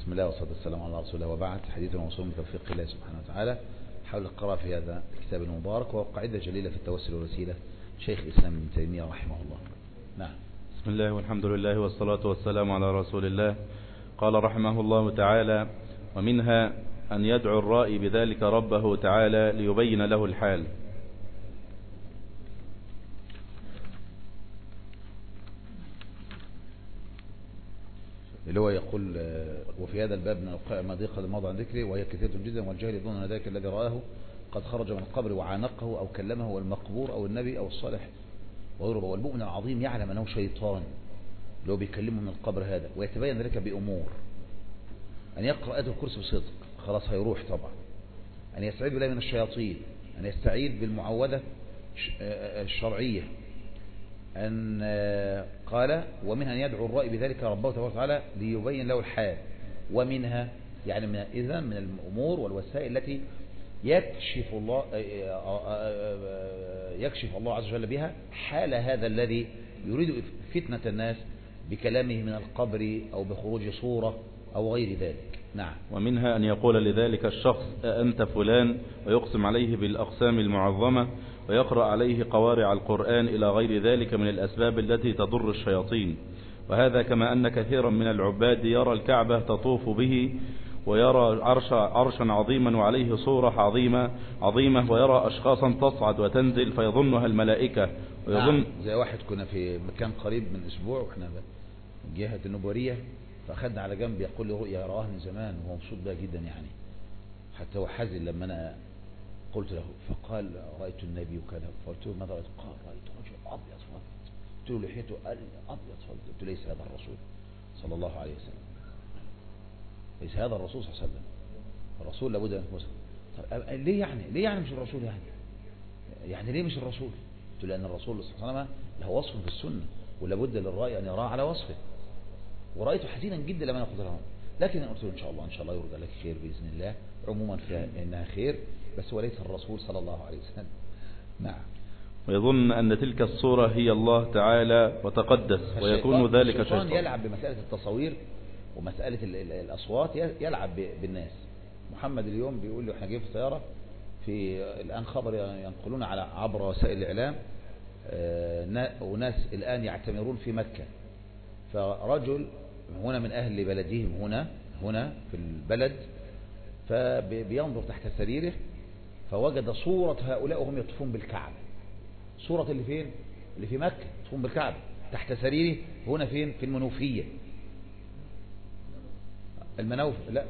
بسم الله والصلاة والسلام على رسول الله، وبعد. حديث موصول بتوفيق الله سبحانه وتعالى حول القراءة في هذا الكتاب المبارك، وهو قاعدة جليلة في التوسل والوسيلة، شيخ الإسلام ابن تيمية رحمه الله. نعم. بسم الله والحمد لله والصلاة والسلام على رسول الله. قال رحمه الله تعالى: ومنها أن يدعو الرائي بذلك ربه تعالى ليبين له الحال. اللي هو يقول: وفي هذا الباب من الوقائع ما ضيق الموضع عن ذكره وهي كثيرة جدا، والجاهل يظن أن ذلك الذي رآه قد خرج من القبر وعانقه أو كلمه، والمقبور أو النبي أو الصالح وغيره. والمؤمن العظيم يعلم أنه شيطان لو بيكلمه من القبر هذا، ويتبين ذلك بأمور: أن يقرأ آية الكرسي بصدق، خلاص هيروح طبعا. أن يستعيذ بالله من الشياطين، أن يستعيذ بالمعوذة الشرعية. أن قال: ومنها أن يدعو الرائي بذلك ربه تبارك وتعالى ليبين له الحال. ومنها يعني إذن من الأمور والوسائل التي يكشف الله عز وجل بها حال هذا الذي يريد فتنة الناس بكلامه من القبر أو بخروج صورة أو غير ذلك. نعم. ومنها أن يقول لذلك الشخص: أنت فلان، ويقسم عليه بالأقسام المعظمة، ويقرأ عليه قوارع القرآن إلى غير ذلك من الأسباب التي تضر الشياطين. وهذا كما أن كثيرا من العباد يرى الكعبة تطوف به، ويرى عرشا عظيما وعليه صورة عظيمة، ويرى أشخاصا تصعد وتنزل فيظنها الملائكة ويظن. نعم. زي واحد كنا في مكان قريب من أسبوع، وإحنا من جهة النبورية، فأخذنا على جنب يقول لي رؤيا رآها من زمان وهو مبسوط بها جدا يعني، حتى هو حزن لما أنا قلت له، فقال: رأيت النبي وكذا. فقلت له: ماذا رأيت؟ قال: رأيت رجل أبيض فضل. قلت له: لحيته؟ قال: أبيض فضل. قلت له: ليس هذا الرسول صلى الله عليه وسلم، ليس هذا الرسول صلى الله عليه وسلم. الرسول لابد أن يكون. طب ليه يعني مش الرسول يعني ليه مش الرسول؟ قلت له: لأن الرسول صلى الله عليه وسلم له وصف في السنة، ولابد للرأي أن يراه على وصفه. ورأيته حزينا جدا لما نأخذ لهم، لكن قلت له: إن شاء الله يرجى لك خير بإذن الله، عموما فإنها خير، بس وليس الرسول صلى الله عليه وسلم. نعم. ويظن أن تلك الصورة هي الله تعالى وتقدس، ويكون ذلك شيطان يلعب بمسألة التصوير ومسألة الأصوات، يلعب بالناس. محمد اليوم بيقول لي، احنا جايين في السيارة، في الآن خبر ينقلون عبر وسائل الإعلام، وناس الآن يعتمرون في مكة، فرجل هنا من أهل بلدهم هنا في البلد، فبينظر تحت سريره فوجد صورة هؤلاء وهم يطوفون بالكعبة. صورة اللي فين؟ اللي في مكة يطوفون بالكعبة تحت سريره. هنا فين؟ في المنوفية. لا،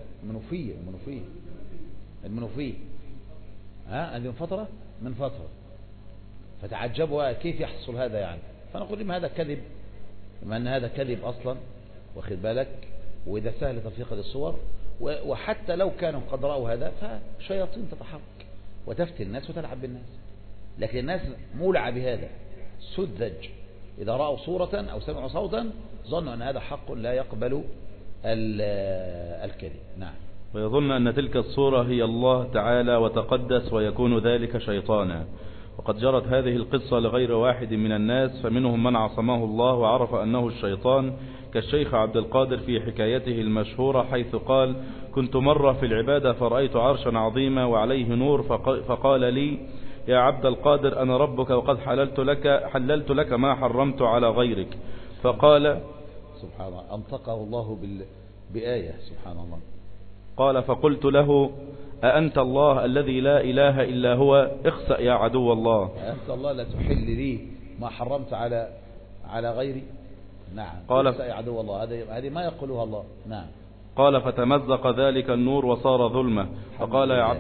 المنوفية. هذه من فترة. فتعجبوا كيف يحصل هذا يعني. فنقول لهم هذا كذب، بما أن هذا كذب أصلا، واخد بالك، وإذا سهل تفريق الصور، وحتى لو كانوا قد رأوا هذا فشياطين تتحرك وتفتي الناس وتلعب بالناس، لكن الناس مولعة بهذا سذج. إذا رأوا صورة أو سمعوا صوتا ظنوا أن هذا حق لا يقبل الكذب. نعم. ويظن أن تلك الصورة هي الله تعالى وتقدس، ويكون ذلك شيطانا. وقد جرت هذه القصة لغير واحد من الناس، فمنهم من عصمه الله وعرف أنه الشيطان، كالشيخ عبد القادر في حكايته المشهورة، حيث قال: كنت مرة في العبادة فرأيت عرشا عظيما وعليه نور، فقال لي: يا عبد القادر، أنا ربك وقد حللت لك ما حرمت على غيرك. فقال: سبحان الله، أنطقه الله بآية، سبحان الله. قال: فقلت له: أأنت الله الذي لا إله إلا هو؟ اخسأ يا عدو الله. أأنت الله لا تحل لي ما حرمت على غيري. نعم. قال: اخسأ يا عدو الله. هذه ما يقولها الله. نعم. قال: فتمزق ذلك النور وصار ظلمة. فقال: يا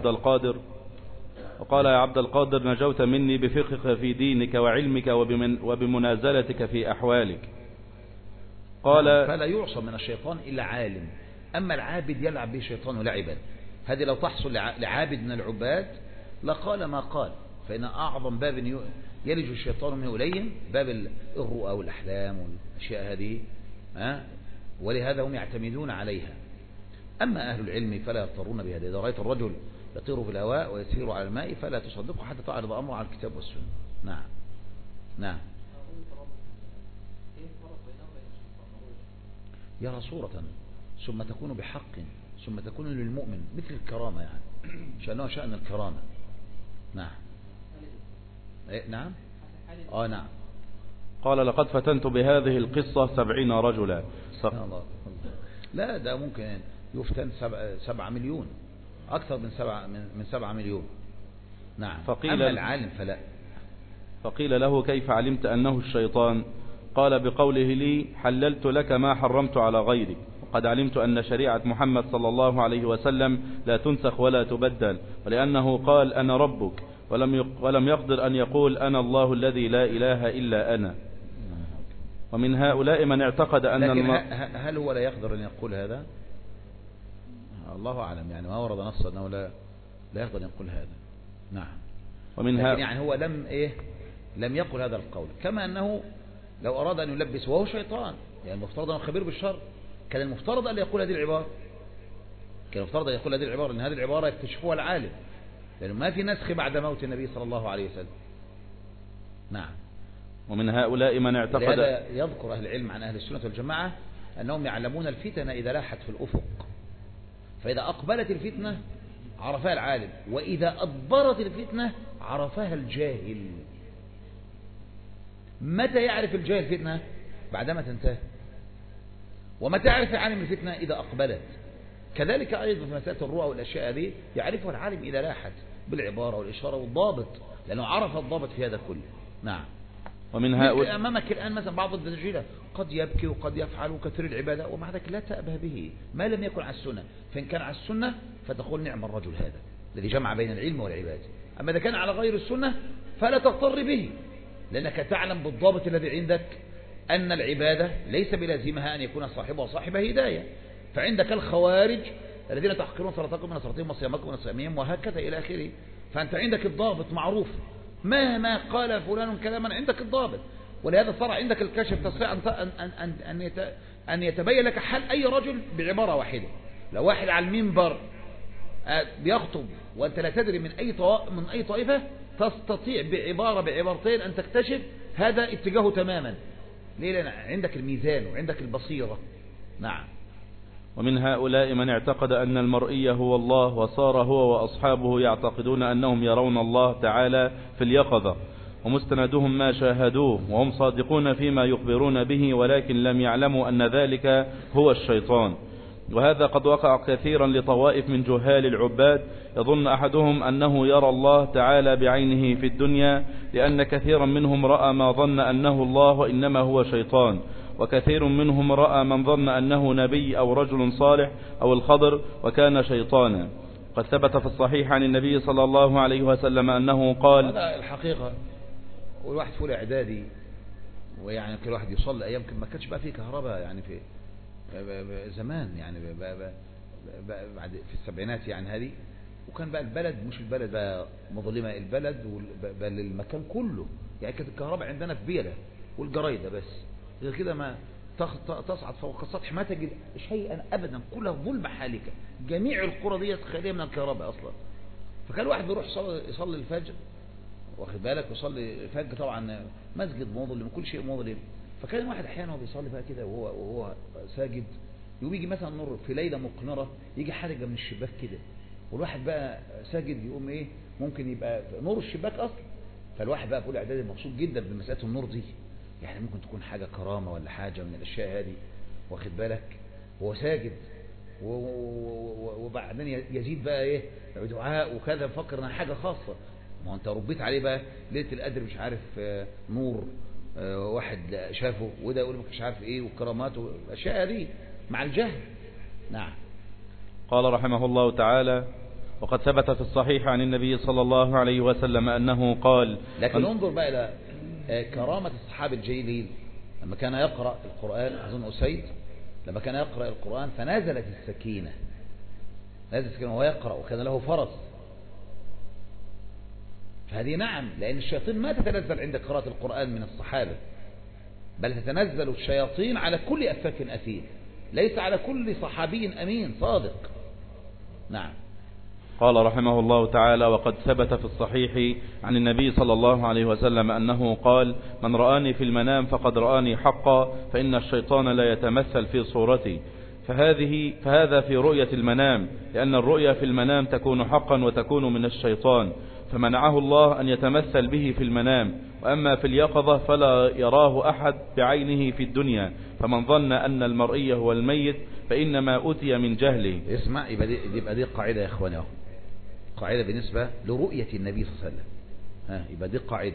عبد القادر، نجوت مني بفقهك في دينك وعلمك وبمنازلتك في أحوالك. قال: فلا يعصم من الشيطان إلا عالم، أما العابد يلعب به الشيطان لعبا. هذه لو تحصل لعابد من العباد لقال ما قال، فإن أعظم باب يلج الشيطان منه إليهم باب الرؤى والأحلام والأشياء هذه، ولهذا هم يعتمدون عليها. أما أهل العلم فلا يضطرون بهذا. إذا رأيت الرجل يطير في الهواء ويسير على الماء فلا تصدقه حتى تعرض أمره على الكتاب والسنة. نعم. يرى ثم تكون بحق ثم تكون للمؤمن مثل الكرامة يعني شأنه شأن الكرامة. نعم. نعم. نعم. قال لقد فتنت بهذه القصة 70 رجلا. الله. لا ده ممكن يفتن 7 مليون أكثر من 7 مليون. نعم. أما العالم فلا. فقيل له كيف علمت أنه الشيطان؟ قال بقوله لي حللت لك ما حرمت على غيرك، وقد علمت أن شريعة محمد صلى الله عليه وسلم لا تنسخ ولا تبدل، ولأنه قال أنا ربك ولم يقدر أن يقول أنا الله الذي لا إله إلا أنا. ومن هؤلاء من اعتقد أن لكن هل هو لا يقدر أن يقول هذا؟ الله أعلم يعني، ما ورد نص أنه لا يقدر أن يقول هذا. نعم. لكن يعني هو لم يقل هذا القول، كما أنه لو أراد أن يلبس وهو شيطان، يعني المفترض أنه خبير بالشر، كان المفترض أن يقول هذه العبارة، لأن هذه العبارة يكتشفوها العالم، لأنه ما في نسخ بعد موت النبي صلى الله عليه وسلم. نعم. ومن هؤلاء من اعتقد، لهذا يذكر أهل العلم عن أهل السنة والجماعة أنهم يعلمون الفتنة إذا لاحت في الأفق، فإذا أقبلت الفتنة عرفها العالم، وإذا أدبرت الفتنة عرفها الجاهل. متى يعرف الجاهل الفتنة؟ بعدما تنتهي. ومتى يعرف العالم الفتنة؟ إذا أقبلت. كذلك أيضا في مسألة الرؤى والأشياء هذه يعرفها العالم إذا لاحت بالعبارة والإشارة والضابط، لأنه عرف الضابط في هذا كله. نعم. ومن هؤلاء أمامك الآن مثلا بعض الدجاجلة قد يبكي وقد يفعل وكثير العبادة، ومع ذلك لا تأبه به ما لم يكن على السنة، فإن كان على السنة فتقول نعم الرجل هذا الذي جمع بين العلم والعبادة. أما إذا كان على غير السنة فلا تغتر به، لأنك تعلم بالضابط الذي عندك أن العبادة ليس بلازمها أن يكون صاحبها صاحب هداية. فعندك الخوارج الذين تحقرون صلاتكم من صلاتهم وصيامكم من صيامهم وهكذا إلى آخره. فأنت عندك الضابط معروف، مهما قال فلان كلاما عندك الضابط، ولهذا صار عندك الكشف تستطيع أن يتبين لك حال أي رجل بعبارة واحدة. لو واحد على المنبر بيخطب وأنت لا تدري من أي طائفة، تستطيع بعبارتين أن تكتشف هذا اتجاهه تماما. ليه؟ لأن عندك الميزان وعندك البصيرة. نعم. ومن هؤلاء من اعتقد أن المرئي هو الله، وصار هو وأصحابه يعتقدون أنهم يرون الله تعالى في اليقظة، ومستندهم ما شاهدوه، وهم صادقون فيما يخبرون به، ولكن لم يعلموا أن ذلك هو الشيطان. وهذا قد وقع كثيرا لطوائف من جهال العباد، يظن أحدهم أنه يرى الله تعالى بعينه في الدنيا، لأن كثيرا منهم رأى ما ظن أنه الله وإنما هو شيطان، وكثير منهم رأى من ظن أنه نبي أو رجل صالح أو الخضر وكان شيطانا. قد ثبت في الصحيح عن النبي صلى الله عليه وسلم أنه قال، هذا الحقيقة والواحد في الإعدادي، ويعني كل واحد يصلي أيام ما كانش بقى فيه كهرباء يعني في زمان، يعني بعد في السبعينات يعني هذه، وكان بقى البلد مش البلد بقى مظلمة، البلد بل المكان كله، يعني كانت الكهرباء عندنا في بيلة والجرايدة بس، غير كده ما تصعد فوق السطح ما تجد شيئا أبدا، كلها ظلمة حالكة. جميع القرى دي خالية من الكهرباء أصلا. فكان الواحد بيروح يصلي الفجر، واخد بالك، يصلي الفجر طبعا مسجد مظلم وكل شيء مظلم. فكان الواحد أحيانا بيصلي بقى كده وهو ساجد، يقوم يجي مثلا نور في ليلة مقنرة، يجي حرجة من الشباك كده، والواحد بقى ساجد يقوم ممكن يبقى نور الشباك أصلا. فالواحد بقى بيقول إعدادي مبسوط جدا بمسألة النور دي، يعني ممكن تكون حاجة كرامة ولا حاجة من الأشياء هذه، واخد بالك، هو ساجد وبعدين يزيد بقى دعاء وكذا، فكر انها حاجة خاصة. ما انت ربيت عليه بقى ليلة القدر مش عارف نور واحد شافه، وده يقول مش عارف ايه والكرامات والاشياء هذه مع الجهل. نعم. قال رحمه الله تعالى: وقد ثبت في الصحيح عن النبي صلى الله عليه وسلم أنه قال. لكن انظر بقى إلى كرامة الصحابة الجليل لما كان يقرأ القرآن، أظن أسيد لما كان يقرأ القرآن فنزلت السكينة، وهو يقرأ وكان له فرس. فهذه نعم، لأن الشياطين ما تتنزل عند قراءة القرآن من الصحابة، بل تتنزل الشياطين على كل أفاك أثيم، ليس على كل صحابي أمين صادق. نعم. قال رحمه الله تعالى: وقد ثبت في الصحيح عن النبي صلى الله عليه وسلم أنه قال: من رآني في المنام فقد رآني حقا، فإن الشيطان لا يتمثل في صورتي، فهذا في رؤية المنام، لأن الرؤيا في المنام تكون حقا وتكون من الشيطان، فمنعه الله أن يتمثل به في المنام. وأما في اليقظة فلا يراه أحد بعينه في الدنيا، فمن ظن أن المرئي هو الميت فإنما أتي من جهله. اسمع، يبقى دي قاعدة يا إخواني، قاعدة بالنسبة لرؤية النبي صلى الله عليه وسلم. يبقى دي قاعدة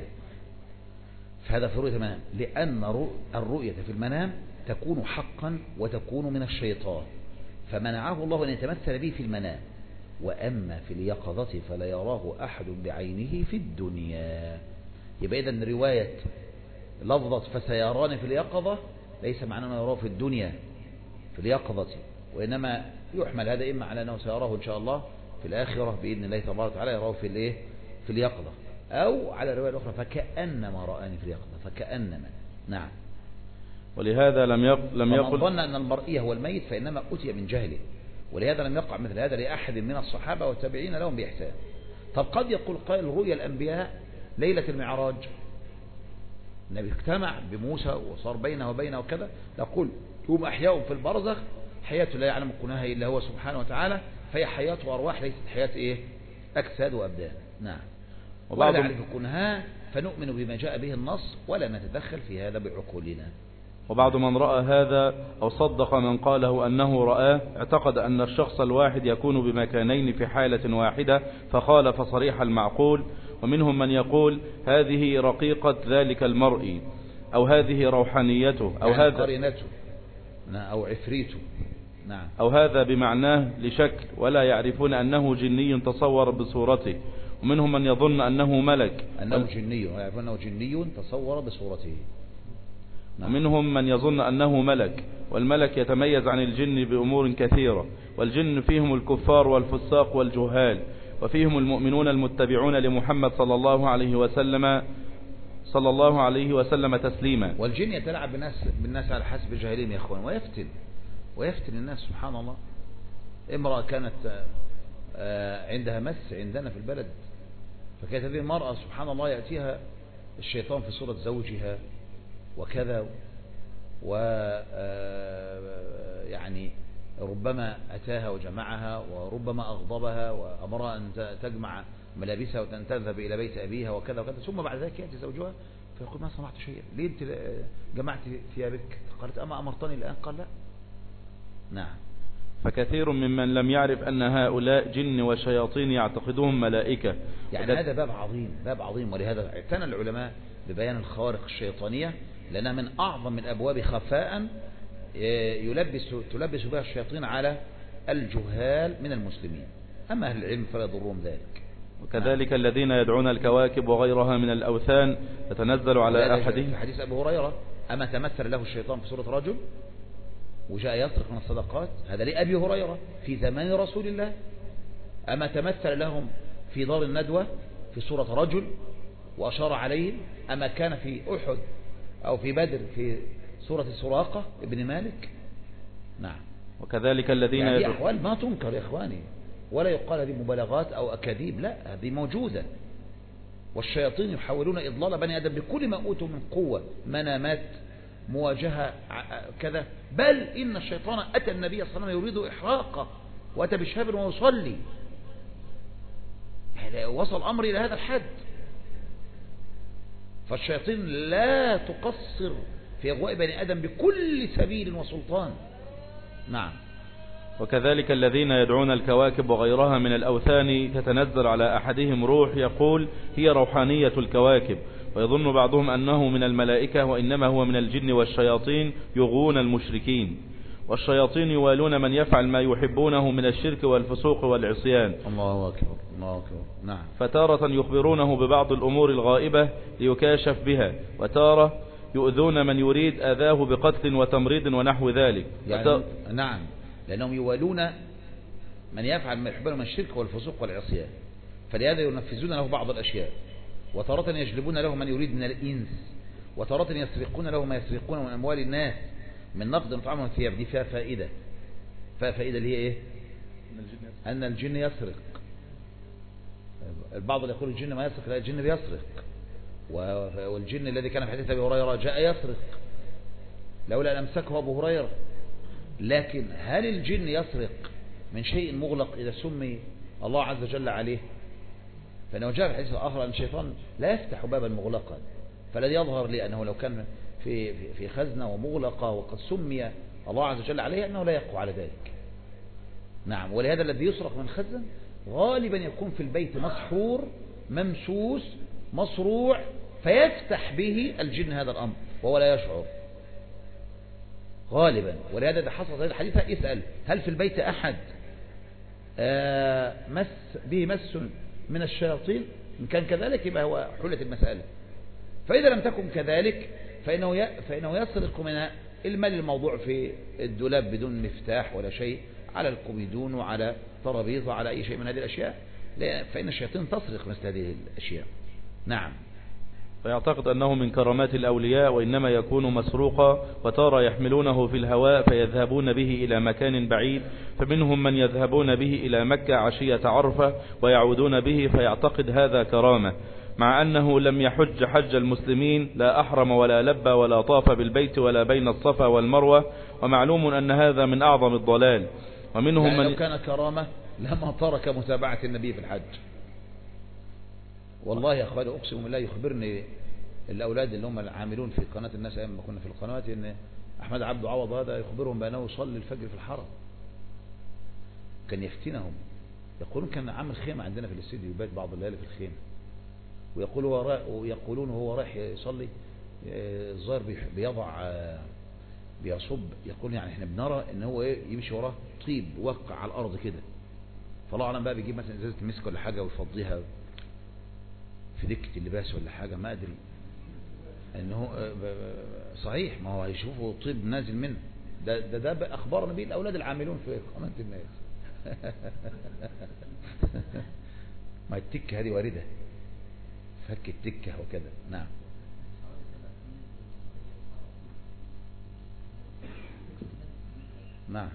فهذا في رؤية المنام، لأن الرؤية في المنام تكون حقا وتكون من الشيطان، فمنعه الله أن يتمثل به في المنام. وأما في اليقظة فلا يراه أحد بعينه في الدنيا. يبقى إذن رواية لفظة فسيراني في اليقظة ليس معناه أنه يراه في الدنيا في اليقظة، وإنما يحمل هذا إما على أنه سيراه إن شاء الله في الآخرة بإذن الله تبارك وتعالى، يراه في اليقظة، أو على الرواية الأخرى فكأنما رآني في اليقظة، فكأنما. نعم. ولهذا لم يقل ظن أن المرئي هو الميت فإنما أتي من جهله، ولهذا لم يقع مثل هذا لأحد من الصحابة والتابعين لهم بإحسان. طب قد يقول قائل رؤيا الأنبياء ليلة المعراج، النبي اجتمع بموسى وصار بينه وبينه وكذا، نقول هم أحياء في البرزخ، حياة لا يعلم كنها إلا هو سبحانه وتعالى، فهي حياة وأرواح ليست حياة أجساد وأبدان. نعم. ولا نعرف كنها فنؤمن بما جاء به النص ولا نتدخل في هذا بعقولنا. وبعض من رأى هذا أو صدق من قاله أنه رآه اعتقد أن الشخص الواحد يكون بمكانين في حالة واحدة فخالف صريح المعقول. ومنهم من يقول هذه رقيقة ذلك المرء، أو هذه روحانيته، أو يعني هذا قرينته أو عفريته. نعم. أو هذا بمعناه لشكل، ولا يعرفون أنه جني تصور بصورته. ومنهم من يظن أنه ملك، أنه جني، ويعرفون أنه جني تصور بصورته. نعم. ومنهم من يظن أنه ملك، والملك يتميز عن الجن بأمور كثيرة، والجن فيهم الكفار والفساق والجهال، وفيهم المؤمنون المتبعون لمحمد صلى الله عليه وسلم تسليما. والجن يتلاعب بالناس على حسب جاهلين يا أخوان، ويفتن الناس. سبحان الله، امرأة كانت عندها مس عندنا في البلد، فكانت هذه المرأة سبحان الله يأتيها الشيطان في صورة زوجها وكذا، يعني ربما أتاها وجمعها، وربما أغضبها وأمرها أن تجمع ملابسها وتذهب إلى بيت أبيها وكذا وكذا. ثم بعد ذلك يأتي زوجها فيقول ما صنعت شيئا، ليه أنت جمعت ثيابك؟ قالت أما أمرتني الآن؟ قال لا. نعم. فكثير ممن لم يعرف أن هؤلاء جن وشياطين يعتقدهم ملائكة. يعني هذا باب عظيم، ولهذا اعتنى العلماء ببيان الخوارق الشيطانية، لأنها من أعظم الأبواب خفاء تلبس بها الشياطين على الجهال من المسلمين. أما أهل العلم فلا يضرهم ذلك. وكذلك الذين يدعون الكواكب وغيرها من الأوثان تتنزل على أحدهم. في حديث أبي هريرة أما تمثل له الشيطان في صورة رجل وجاء يسرق من الصدقات، هذا لأبي هريرة في زمان رسول الله. أما تمثل لهم في دار الندوة في صورة رجل وأشار عليهم، أما كان في أحد أو في بدر في صورة سراقة ابن مالك. نعم. وكذلك الذين يعني أحوال ما تنكر يا إخواني، ولا يقال هذه مبالغات أو أكاذيب، لا، هذه موجودة. والشياطين يحاولون إضلال بني آدم بكل ما أوتوا من قوة، منامات، مواجهة كذا. بل إن الشيطان أتى النبي صلى الله عليه وسلم يريد إحراقه، وأتى بشهاب ويصلي. وصل الأمر إلى هذا الحد. فالشياطين لا تقصر في أغواء بني آدم بكل سبيل وسلطان. نعم. وكذلك الذين يدعون الكواكب وغيرها من الأوثان تتنزل على أحدهم روح يقول هي روحانية الكواكب، ويظن بعضهم أنه من الملائكة، وإنما هو من الجن والشياطين يغوون المشركين. والشياطين يوالون من يفعل ما يحبونه من الشرك والفسوق والعصيان. الله أكبر، الله أكبر. نعم. فتارة يخبرونه ببعض الأمور الغائبة ليكاشف بها، وتارة يؤذون من يريد أذاه بقتل وتمريض ونحو ذلك. يعني نعم، لأنهم يوالون من يفعل ما يحبونه من الشرك والفسوق والعصيان، فلهذا ينفذون له بعض الأشياء. وتارة يجلبون له من يريد من الإنس، وتارة يسرقون له ما يسرقون من أموال الناس من نقد وطعام والثياب. دي فيها فائدة اللي هي إيه؟ أن الجن يسرق. البعض يقول الجن ما يسرق، لا، الجن بيسرق. والجن الذي كان في حديث أبي هريرة جاء يسرق لولا أن أمسكه أبو هريرة. لكن هل الجن يسرق من شيء مغلق إذا سمي الله عز وجل عليه؟ فإنه جاء في الحديث الآخر أن الشيطان لا يفتح بابا مغلقا، فالذي يظهر لي أنه لو كان في خزنة ومغلقة وقد سمي الله عز وجل عليه أنه لا يقوى على ذلك. نعم. ولهذا الذي يسرق من خزن غالبا يكون في البيت مسحور ممسوس مصروع، فيفتح به الجن هذا الأمر وهو لا يشعر غالبا. ولهذا إذا حصل هذا الحديث اسأل هل في البيت أحد به مس من الشياطين؟ إن كان كذلك يبقى هو حلة المسألة. فإذا لم تكن كذلك فإنه يسرق من المال الموضوع في الدولاب بدون مفتاح ولا شيء، على الكوميدون وعلى ترابيزة على أي شيء من هذه الأشياء، فإن الشياطين تسرق مثل هذه الأشياء. نعم. فيعتقد أنه من كرامات الأولياء وإنما يكون مسروقا، وترى يحملونه في الهواء فيذهبون به إلى مكان بعيد، فمنهم من يذهبون به إلى مكة عشية عرفة ويعودون به، فيعتقد هذا كرامة، مع أنه لم يحج حج المسلمين، لا أحرم ولا لبى ولا طاف بالبيت ولا بين الصفا والمروة، ومعلوم أن هذا من أعظم الضلال. ومنهم يعني من لو كان كرامة لما ترك متابعة النبي في الحج. والله يا أخواني أقسم بالله يخبرني الأولاد اللي هم العاملون في قناة الناس أيام ما كنا في القنوات إن أحمد عبد عوض هذا يخبرهم بأنه يصلي الفجر في الحرم، كان يفتنهم. يقولون كان عامل خيمة عندنا في الاستديو يبات بعض الليالي في الخيمة، ويقولون هو رايح يصلي الظاهر بيضع بيصب، يقول يعني احنا بنرى ان هو يمشي وراه طيب وقع على الارض كده، فالله اعلم بقى بيجيب مثلا ازازه مسك ولا حاجه ويفضيها في دكه اللباس ولا حاجه، ما ادري انه صحيح، ما هو هيشوفوا طيب نازل منه. ده اخبارنا به الاولاد العاملون في قناه الناس. ما التكه هذه وارده، فك التكه وكذا. نعم. نعم.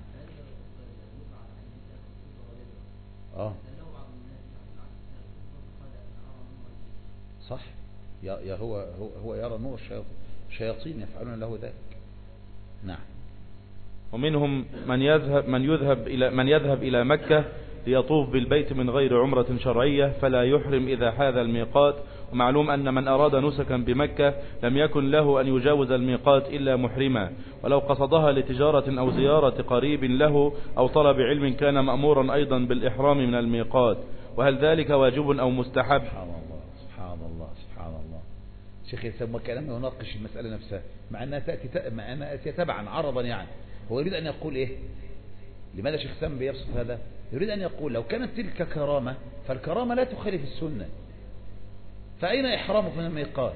صح. هو يرى نور الشياطين يفعلون له ذلك. نعم. ومنهم من يذهب إلى مكة ليطوف بالبيت من غير عمرة شرعية، فلا يحرم إذا حاذ الميقات. ومعلوم أن من أراد نسكا بمكة لم يكن له أن يجاوز الميقات إلا محرما، ولو قصدها لتجارة أو زيارة قريب له أو طلب علم كان مأمورا أيضا بالإحرام من الميقات. وهل ذلك واجب أو مستحب؟ سبحان الله سبحان الله سبحان الله. شيخ يسمى كلامه يناقش المسألة نفسها مع أنها تأتي تبعا عرضا. يعني هو يريد أن يقول إيه؟ لماذا شيخ سام بيبسط هذا؟ يريد أن يقول لو كانت تلك كرامة فالكرامة لا تخالف السنة، فأين إحرامك من الميقات؟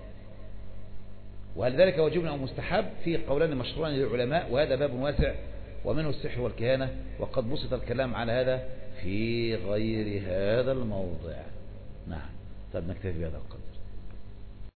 وهل ذلك واجب أو مستحب؟ فيه قولان مشروعان للعلماء، وهذا باب واسع ومنه السحر والكهانة، وقد بسط الكلام على هذا في غير هذا الموضع. نعم. طيب نكتفي بهذا القدر.